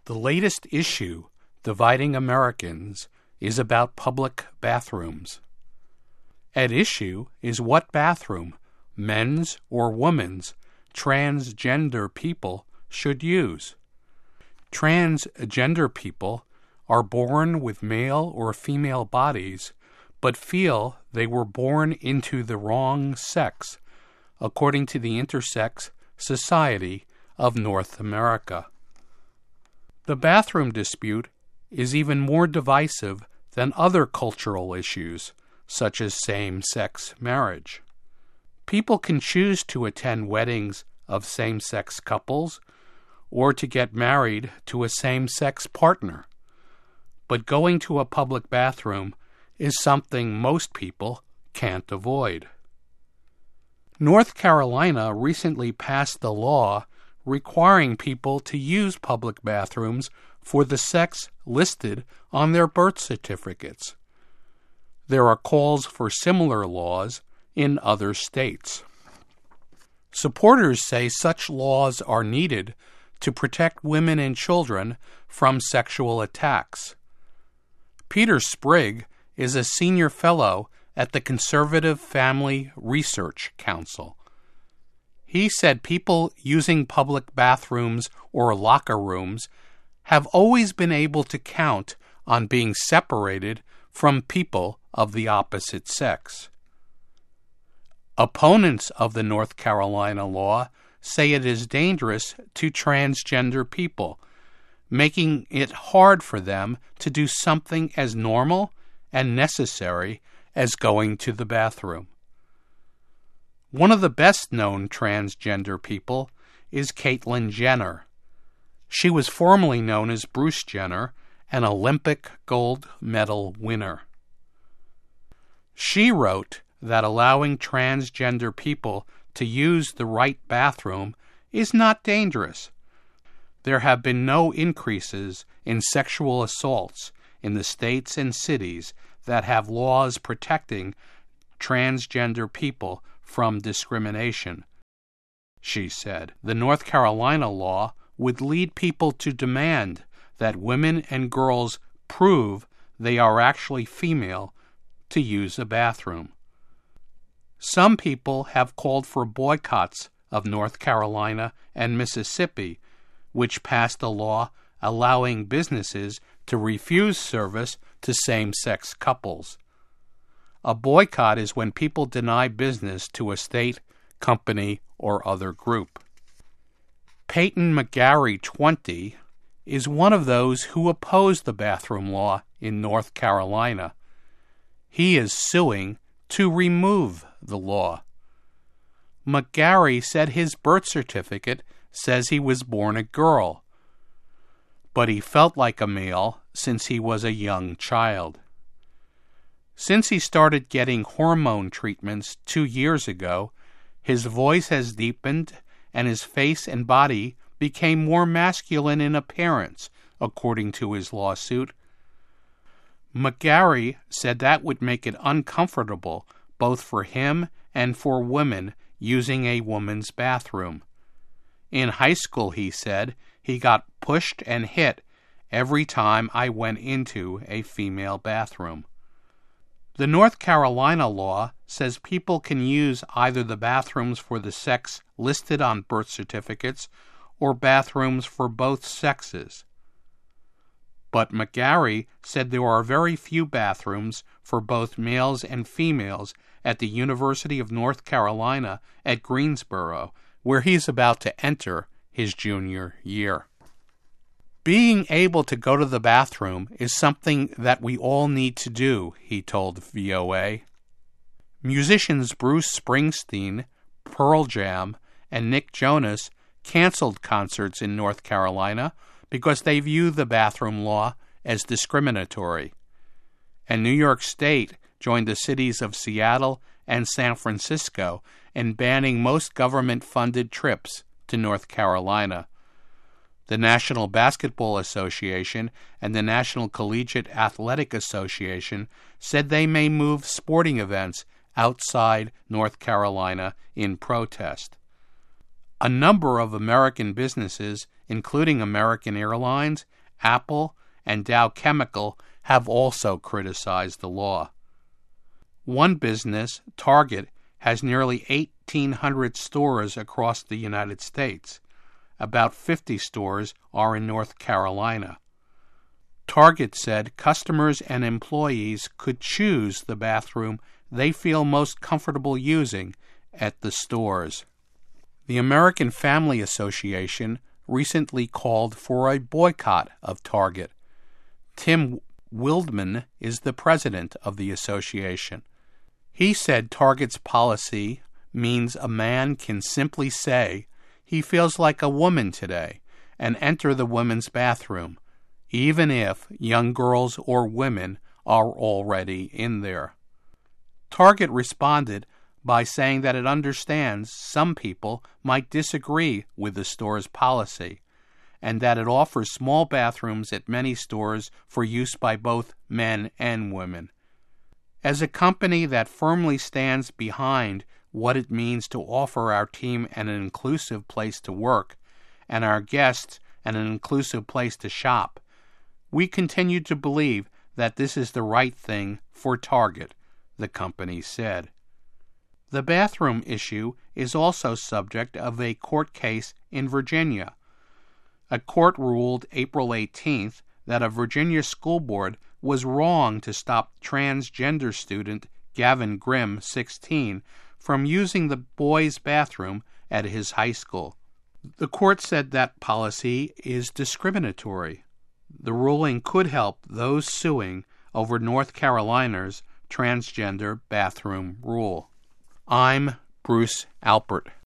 The latest issue dividing Americans is about public bathrooms. At issue is what bathroom, men's or women's, transgender people should use. Transgender people are born with male or female bodies, but feel they were born into the wrong sex, according to the Intersex Society of North America. The bathroom dispute is even more divisive than other cultural issues, such as same-sex marriage. People can choose to attend weddings of same-sex couples or to get married to a same-sex partner. But going to a public bathroom is something most people can't avoid. North Carolina recently passed a law requiring people to use public bathrooms for the sex listed on their birth certificates. There are calls for similar laws in other states. Supporters say such laws are needed to protect women and children from sexual attacks. Peter Sprigg is a senior fellow at the Conservative Family Research Council. He said people using public bathrooms or locker rooms have always been able to count on being separated from people of the opposite sex. Opponents of the North Carolina law say it is dangerous to transgender people, making it hard for them to do something as normal and necessary as going to the bathroom. One of the best-known transgender people is Caitlyn Jenner. She was formerly known as Bruce Jenner, an Olympic gold medal winner. She wrote that allowing transgender people to use the right bathroom is not dangerous. There have been no increases in sexual assaults in the states and cities that have laws protecting transgender people from discrimination. She said the North Carolina law would lead people to demand that women and girls prove they are actually female to use a bathroom. Some people have called for boycotts of North Carolina and Mississippi, which passed a law allowing businesses to refuse service to same-sex couples. A boycott is when people deny business to a state, company, or other group. Peyton McGarry, 20, is one of those who opposed the bathroom law in North Carolina. He is suing to remove the law. McGarry said his birth certificate says he was born a girl, but he felt like a male since he was a young child. Since he started getting hormone treatments 2 years ago, his voice has deepened and his face and body became more masculine in appearance, according to his lawsuit. McGarry said that would make it uncomfortable both for him and for women using a woman's bathroom. In high school, he said, he got pushed and hit every time I went into a female bathroom. The North Carolina law says people can use either the bathrooms for the sex listed on birth certificates or bathrooms for both sexes. But McGarry said there are very few bathrooms for both males and females at the University of North Carolina at Greensboro, where he's about to enter his junior year. Being able to go to the bathroom is something that we all need to do, he told VOA. Musicians Bruce Springsteen, Pearl Jam, and Nick Jonas canceled concerts in North Carolina because they view the bathroom law as discriminatory. And New York State joined the cities of Seattle and San Francisco in banning most government-funded trips to North Carolina. The National Basketball Association and the National Collegiate Athletic Association said they may move sporting events outside North Carolina in protest. A number of American businesses including American Airlines, Apple, and Dow Chemical, have also criticized the law. One business, Target, has nearly 1,800 stores across the United States. About 50 stores are in North Carolina. Target said customers and employees could choose the bathroom they feel most comfortable using at the stores. The American Family Association recently called for a boycott of Target. Tim Wildman is the president of the association. He said Target's policy means a man can simply say he feels like a woman today and enter the women's bathroom, even if young girls or women are already in there. Target responded by saying that it understands some people might disagree with the store's policy, and that it offers small bathrooms at many stores for use by both men and women. As a company that firmly stands behind what it means to offer our team an inclusive place to work and our guests an inclusive place to shop, we continue to believe that this is the right thing for Target, the company said. The bathroom issue is also subject of a court case in Virginia. A court ruled April 18th that a Virginia school board was wrong to stop transgender student Gavin Grimm, 16, from using the boys' bathroom at his high school. The court said that policy is discriminatory. The ruling could help those suing over North Carolina's transgender bathroom rule. I'm Bruce Alpert.